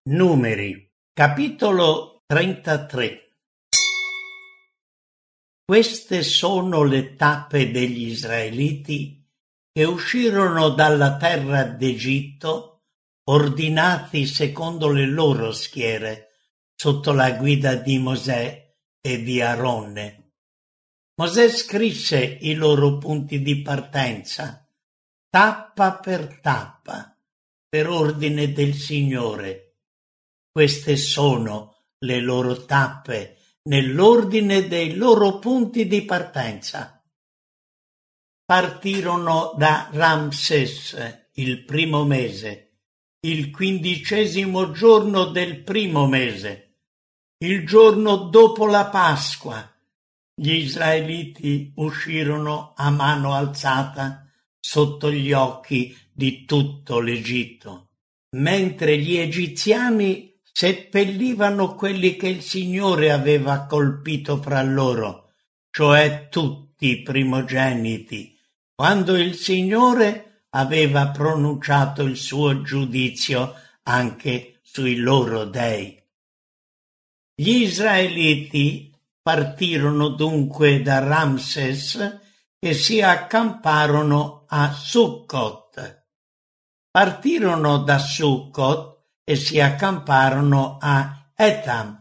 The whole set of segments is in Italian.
Numeri, capitolo 33. Queste sono le tappe degli Israeliti che uscirono dalla terra d'Egitto, ordinati secondo le loro schiere, sotto la guida di Mosè e di Aronne. Mosè scrisse i loro punti di partenza, tappa per tappa, per ordine del Signore. Queste sono le loro tappe nell'ordine dei loro punti di partenza. Partirono da Ramses il primo mese, il 15° giorno del primo mese, il giorno dopo la Pasqua. Gli Israeliti uscirono a mano alzata sotto gli occhi di tutto l'Egitto, mentre gli egiziani seppellivano quelli che il Signore aveva colpito fra loro, cioè tutti i primogeniti, quando il Signore aveva pronunciato il suo giudizio anche sui loro dei. Gli Israeliti partirono dunque da Ramses e si accamparono a Succot. Partirono da Succot e si accamparono a Etam,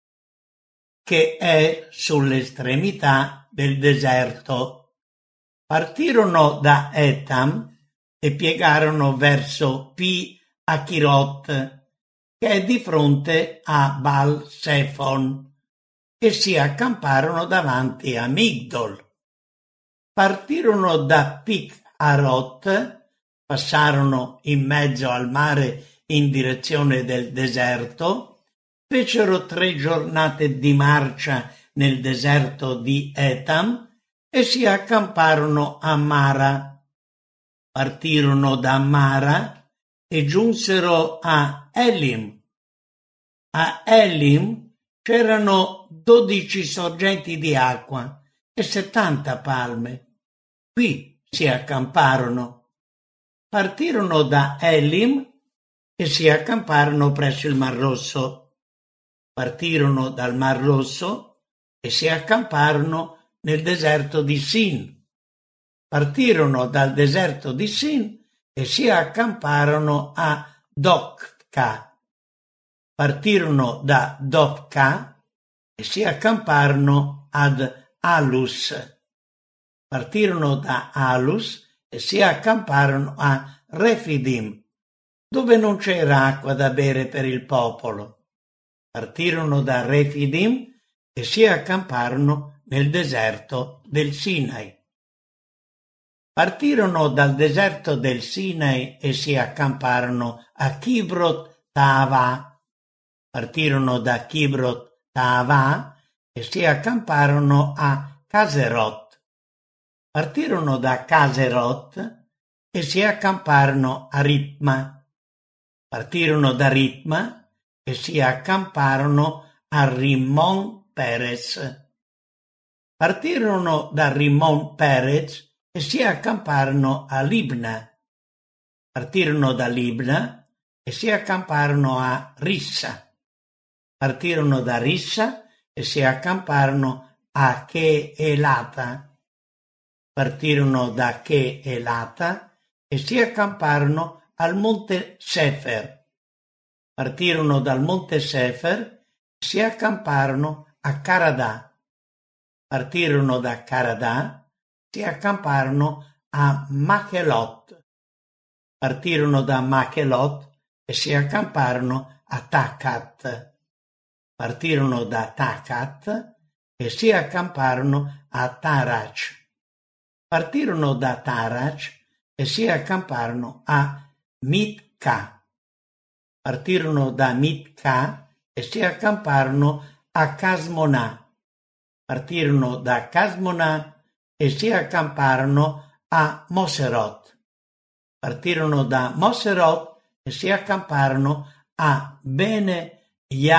che è sull'estremità del deserto. Partirono da Etam e piegarono verso Pi Achirot, che è di fronte a Baal Sefon, e si accamparono davanti a Migdol. Partirono da Pic-Harot, passarono in mezzo al mare in direzione del deserto, fecero 3 giornate di marcia nel deserto di Etam e si accamparono a Mara. Partirono da Mara e giunsero a Elim. A Elim c'erano 12 sorgenti di acqua e 70 palme. Qui si accamparono. Partirono da Elim e si accamparono presso il Mar Rosso. Partirono dal Mar Rosso e si accamparono nel deserto di Sin. Partirono dal deserto di Sin e si accamparono a Docca. Partirono da Docca e si accamparono ad Alus. Partirono da Alus e si accamparono a Refidim, dove non c'era acqua da bere per il popolo. Partirono da Refidim e si accamparono nel deserto del Sinai. Partirono dal deserto del Sinai e si accamparono a Kibrot Taava. Partirono da Kibrot Taava e si accamparono a Caserot. Partirono da Caserot e si accamparono a Ritma. Partirono da Ritma e si accamparono a Rimmon Perez. Partirono da Rimmon Perez e si accamparono a Libna. Partirono da Libna e si accamparono a Rissa. Partirono da Rissa e si accamparono a Cheelata. Partirono da Cheelata e si accamparono al monte Sefer. Partirono dal monte Sefer e si accamparono a Caradà. Partirono da Caradà e si accamparono a Machelot. Partirono da Machelot e si accamparono a Tacat. Partirono da Tacat e si accamparono a Tarach. Partirono da Tarach e si accamparono a Mitka. Partirono da Mitka e si accamparono a Casmonà. Partirono da Casmonà e si accamparono a Moserot. Partirono da Moserot e si accamparono a Bene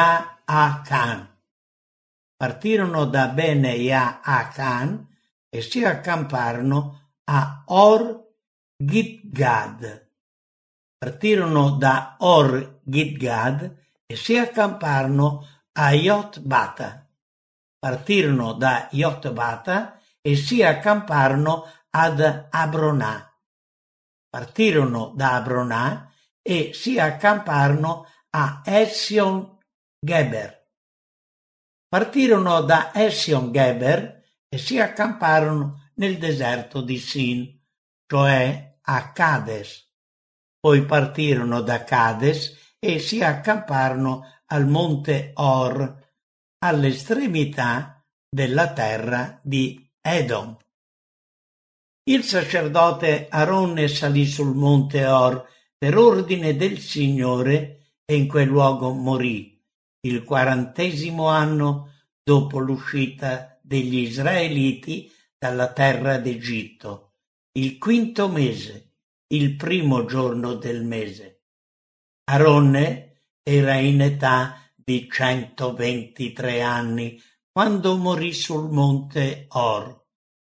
Yaacan. Partirono da Bene Yaacan e si accamparono a Or Gidgad. Partirono da Or Gidgad e si accamparono a Jotbata. Partirono da Jotbata e si accamparono ad Abronà. Partirono da Abronà e si accamparono a Ession Geber. Partirono da Ession Geber e si accamparono nel deserto di Sin, cioè a Cades. Poi partirono da Cades e si accamparono al monte Or, all'estremità della terra di Edom. Il sacerdote Aronne salì sul monte Or per ordine del Signore e in quel luogo morì, il 40° anno dopo l'uscita degli Israeliti dalla terra d'Egitto, il 5° mese, il 1° giorno del mese. Aronne era in età di 123 anni quando morì sul monte Or.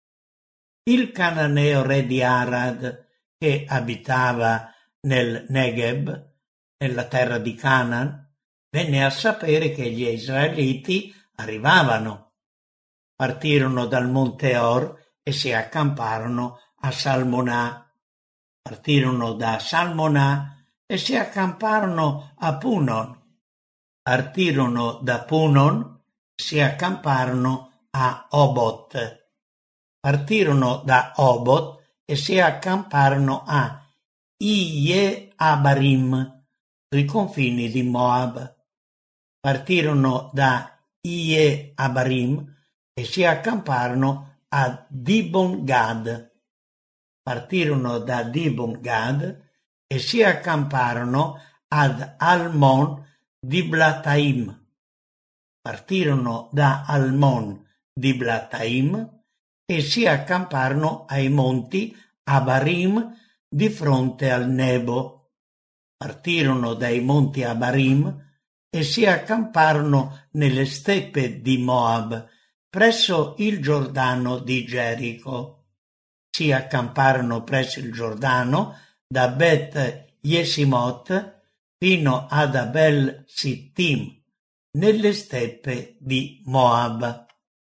Il cananeo re di Arad, che abitava nel Negev, nella terra di Canaan, venne a sapere che gli Israeliti arrivavano. Partirono dal monte Or e si accamparono a Salmonà. Partirono da Salmonà e si accamparono a Punon. Partirono da Punon e si accamparono a Obot. Partirono da Obot e si accamparono a Ije-Abarim, sui confini di Moab. Partirono da Ije-Abarim e si accamparono a Dibon-Gad. Partirono da Dibon-Gad e si accamparono ad Almon Diblataim. Partirono da Almon Diblataim e si accamparono ai monti Abarim di fronte al Nebo. Partirono dai monti Abarim e si accamparono nelle steppe di Moab, presso il Giordano di Gerico. Si accamparono presso il Giordano da Bet Yesimot fino ad Abel Sittim, nelle steppe di Moab.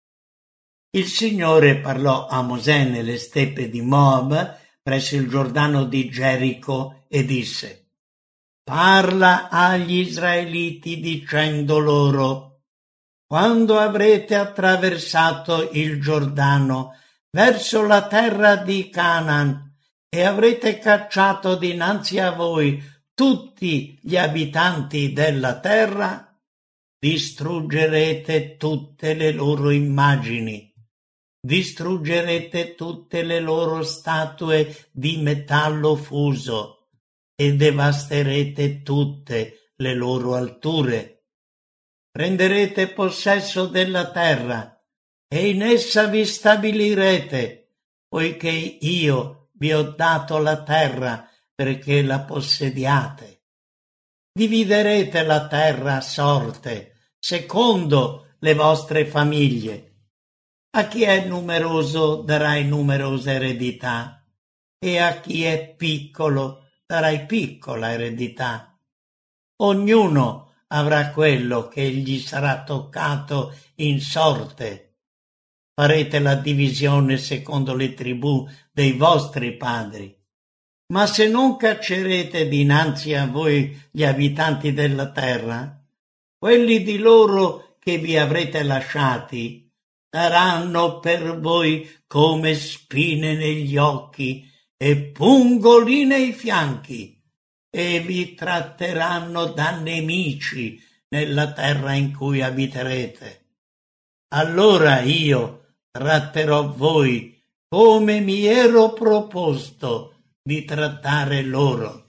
Il Signore parlò a Mosè nelle steppe di Moab, presso il Giordano di Gerico, e disse: «Parla agli Israeliti dicendo loro: quando avrete attraversato il Giordano verso la terra di Canaan e avrete cacciato dinanzi a voi tutti gli abitanti della terra, distruggerete tutte le loro immagini, distruggerete tutte le loro statue di metallo fuso e devasterete tutte le loro alture. Prenderete possesso della terra e in essa vi stabilirete, poiché io vi ho dato la terra perché la possediate. Dividerete la terra a sorte, secondo le vostre famiglie. A chi è numeroso darai numerosa eredità, e a chi è piccolo darai piccola eredità. Ognuno avrà quello che gli sarà toccato in sorte. Farete la divisione secondo le tribù dei vostri padri. Ma se non caccerete dinanzi a voi gli abitanti della terra, quelli di loro che vi avrete lasciati saranno per voi come spine negli occhi e pungoli nei fianchi, e vi tratteranno da nemici nella terra in cui abiterete. Allora io tratterò voi come mi ero proposto di trattare loro.